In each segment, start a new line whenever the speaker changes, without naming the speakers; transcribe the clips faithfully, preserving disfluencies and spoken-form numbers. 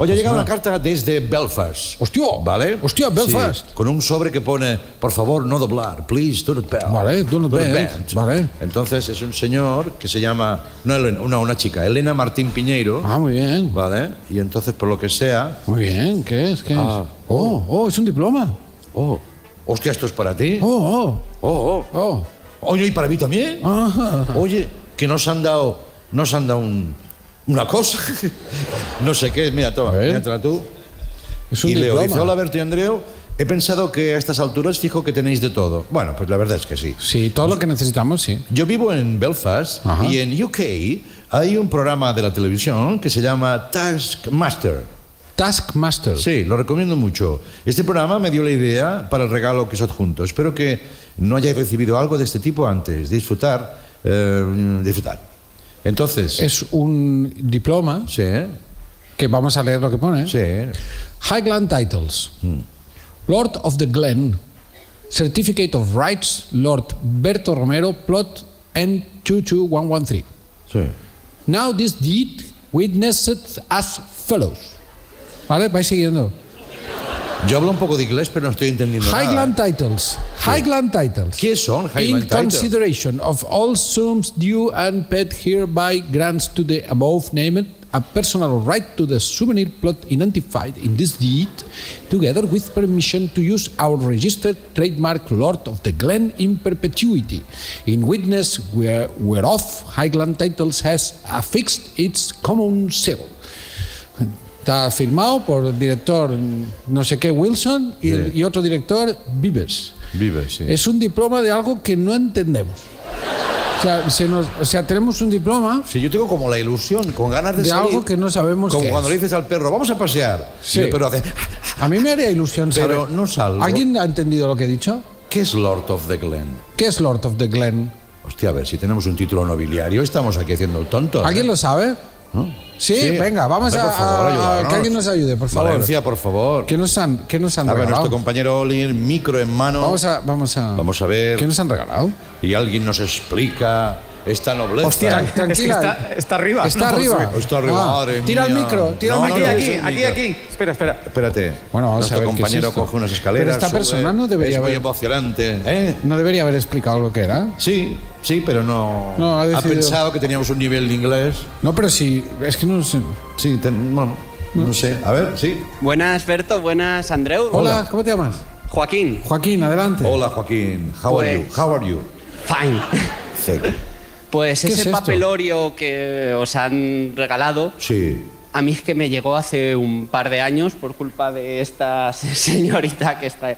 Hoy ha llegado una carta desde Belfast.
¡Hostia!
¿Vale?
¡Hostia, Belfast!
Sí, con un sobre que pone, por favor, no doblar. Please, do not bend.
Vale, do not bend. Vale.
Entonces es un señor que se llama, no Elena, una, una chica, Elena Martín Piñeiro.
Ah, muy bien.
Vale. Y entonces, por lo que sea...
Muy bien, ¿qué es? ¿Qué
Ah.
es? Oh, oh, es un diploma.
Oh, hostia, ¿esto es para ti?
Oh,
Oh, oh.
oh, oh.
Oye, ¿y para mí también?
Ah.
Oye, que nos han dado, nos han dado un, una cosa. No sé qué es, mira, toma,
A ver.
mírala tú.
Es un
Y Leo
diploma.
dice, hola Berto y Andreu, he pensado que a estas alturas fijo que tenéis de todo. Bueno, pues la verdad es que sí.
Sí, todo lo que necesitamos, sí.
Yo vivo en Belfast
Ajá.
y en U K hay un programa de la televisión que se llama Taskmaster.
Taskmaster.
Sí, lo recomiendo mucho. Este programa me dio la idea para el regalo que os adjunto. Espero que no hayáis recibido algo de este tipo antes. Disfrutar, eh, disfrutar. Entonces...
Es un diploma
Sí,
que vamos a leer lo que pone.
sí.
Highland Titles. Lord of the Glen. Certificate of Rights, Lord Berto Romero, plot N two two one one three.
sí.
Now this deed witnessed as follows. ¿Vale? Vais siguiendo.
Yo hablo un poco de inglés, pero no estoy entendiendo
Highland
nada.
Titles. Highland Titles.
¿Qué son Highland
In
Titles?
consideration of all sums due and paid hereby grants to the above named a personal right to the souvenir plot identified in this deed, together with permission to use our registered trademark Lord of the Glen in perpetuity, in witness where, whereof Highland Titles has affixed its common seal. Está firmado por el director no sé qué Wilson y,
Sí.
y otro director Beavers.
Vive, sí.
Es un diploma de algo que no entendemos. O sea, se nos- o sea, tenemos un diploma
Sí, yo tengo como la ilusión, con ganas de,
de
salir,
algo que no sabemos
como
qué
cuando
es.
le dices al perro, vamos a pasear.
Sí.
Y el perro hace,
A mí me haría ilusión saber.
pero no salgo.
¿Alguien ha entendido lo que he dicho?
¿Qué es Lord of the Glen?
¿Qué es Lord of the Glen?
Hostia, a ver, si tenemos un título nobiliario, estamos aquí haciendo el tonto.
¿Alguien lo sabe?
¿No?
Sí,
Sí.
venga, vamos
Hombre,
a,
por favor,
a- a-
ayúdanos.
que alguien nos ayude, por favor.
Valencia, por favor.
¿Qué nos han, qué nos han
A ver,
regalado?
nuestro compañero Oli, micro en mano.
Vamos a, vamos a.
Vamos a ver.
¿Qué nos han regalado?
Y alguien nos explica esta nobleza.
Hostia,
Es que
tranquila.
está, está arriba.
Está
No,
arriba.
Está arriba,
Ah,
madre
tira el
mía.
micro, tira
No,
el
no,
Aquí,
micro.
no,
aquí,
sí,
aquí,
micro.
aquí. Espera, espera.
Espérate.
Bueno, vamos
Nuestro
a ver qué es
compañero
esto.
coge unas escaleras.
Pero esta
sube.
persona no debería
Es muy
haber-
emocionante. ¿Eh?
No debería haber explicado lo que era.
Sí, sí, pero no.
No, ha decidido-
pensado que teníamos un nivel de inglés.
No, pero sí, es que no sé.
Sí, ten- bueno, no sé. A ver, sí.
Buenas, Berto. Buenas, Andreu.
Hola, ¿cómo te llamas?
Joaquín.
Joaquín, adelante.
Hola, Joaquín. How are you?
Pues-
How are you?
Fine.
Sí.
Pues
¿Qué es
ese
esto?
papelorio que os han regalado,
Sí.
a mí es que me llegó hace un par de años por culpa de esta señorita que está...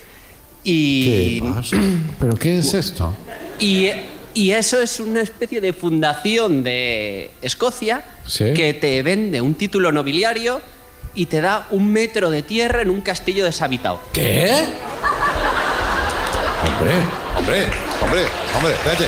Y,
¿Qué pasa?
¿Pero qué es esto?
y, y eso es una especie de fundación de Escocia
Sí.
que te vende un título nobiliario y te da un metro de tierra en un castillo deshabitado.
¿Qué?
Hombre, hombre, hombre, hombre, espérate.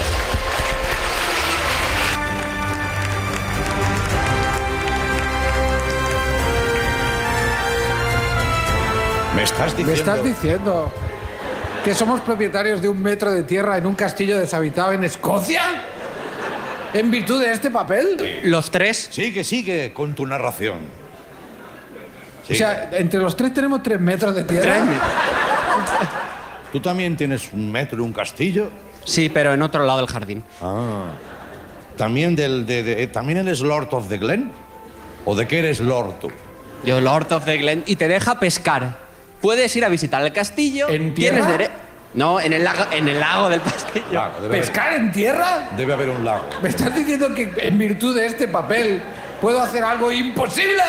¿Me estás diciendo?
¿Me estás diciendo que somos propietarios de un metro de tierra en un castillo deshabitado en Escocia? ¿En virtud de este papel?
Los tres.
Sigue, sigue con tu narración.
O
Sigue.
sea, entre los tres tenemos tres metros de tierra.
¿Tú también tienes un metro y un castillo?
Sí, pero en otro lado del jardín.
Ah. ¿También, del, de, de- ¿También eres Lord of the Glen? ¿O de qué eres Lord tú?
Yo, Lord of the Glen, y te deja pescar. Puedes ir a visitar el castillo.
¿En
tienes
tierra?
dere- No, en el lago, en el lago del castillo.
Claro, debe,
¿Pescar en tierra?
haber, debe haber un lago.
¿Me estás diciendo que en virtud de este papel puedo hacer algo imposible?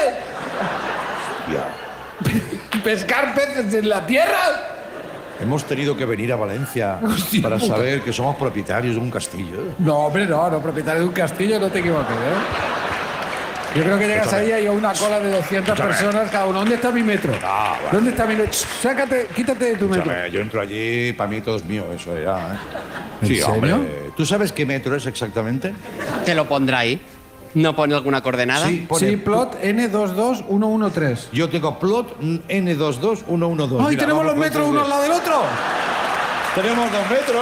Ya.
¿Pescar peces en la tierra?
Hemos tenido que venir a Valencia
Hostia
para
puta.
saber que somos propietarios de un castillo.
No, hombre, no, no, propietario de un castillo, no te equivoques, ¿eh? Yo creo que llegas ahí y hay una cola de doscientas
Escúchame.
personas cada uno. ¿Dónde está mi metro?
Ah, vale.
¿Dónde está mi metro? Sácate, quítate de tu metro.
Escúchame, yo entro allí, para mí todo es mío, eso ya, ¿eh?
¿En
Sí,
serio?
hombre. ¿Tú sabes qué metro es exactamente?
Te lo pondrá ahí. ¿No pone alguna coordenada?
Sí, pone-
Sí, plot N dos dos uno uno tres.
Yo tengo plot N dos dos uno uno dos.
¡Ay,
Mira,
tenemos
vamos
los metros
juntos
uno al
de-
lado del otro!
Tenemos dos metros.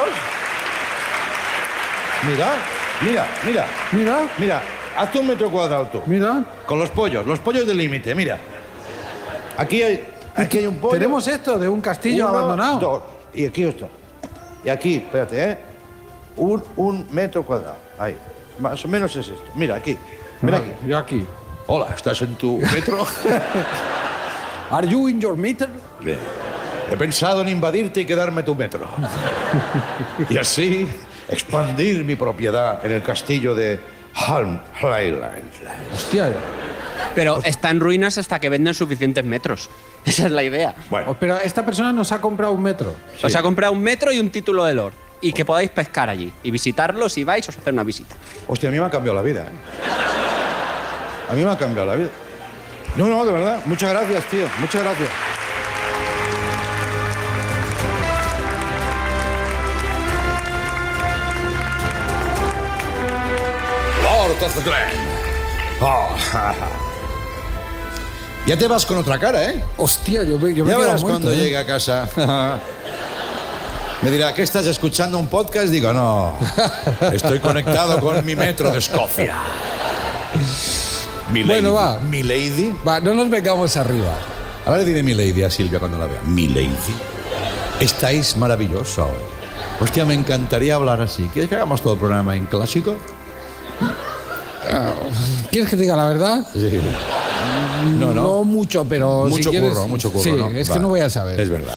Mira, mira, mira,
Mira,
mira. Hazte un metro cuadrado tú.
mira.
Con los pollos, los pollos del límite, mira. Aquí hay, aquí hay un pollo.
Tenemos esto de un castillo
Uno,
abandonado.
dos, y aquí está. Y aquí, espérate, ¿eh? Un, un metro cuadrado. Ahí. Más o menos es esto. Mira, aquí. Mira aquí.
Yo aquí.
Hola, ¿estás en tu metro?
Are you in your meter?
Bien. He pensado en invadirte y quedarme tu metro. Y así expandir mi propiedad en el castillo de Halm Highland.
Hostia.
Pero está en ruinas hasta que venden suficientes metros. Esa es la idea.
Bueno,
Pero esta persona nos ha comprado un metro.
Os ha comprado un metro y un título de Lord. Y que podáis pescar allí. Y visitarlo si vais, os hacer una visita.
hostia, a mí me ha cambiado la vida. ¿eh? A mí me ha cambiado la vida. No, no, de verdad. Muchas gracias, tío. Muchas gracias. Lord of the Glen. Oh, ja, ja. Ya te vas con otra cara, ¿eh?
Hostia, yo, me- yo me he
Ya
quedado
verás
muerto,
cuando
¿eh?
llegue a casa. Me dirá, ¿qué estás escuchando un podcast? Digo, no, estoy conectado con mi metro de Escocia. Mi
Bueno,
lady.
va.
Mi lady.
Va, no nos vengamos arriba.
Ahora le diré mi lady a Silvia cuando la vea. Mi lady. Estáis maravillosa hoy. Hostia, me encantaría hablar así. ¿Quieres que hagamos todo el programa en clásico?
¿Quieres que te diga la verdad?
Sí. No, no.
No mucho, pero
Mucho
si quieres...
curro, mucho curro,
Sí,
¿no?
es que
Vale.
no voy a saber.
Es verdad.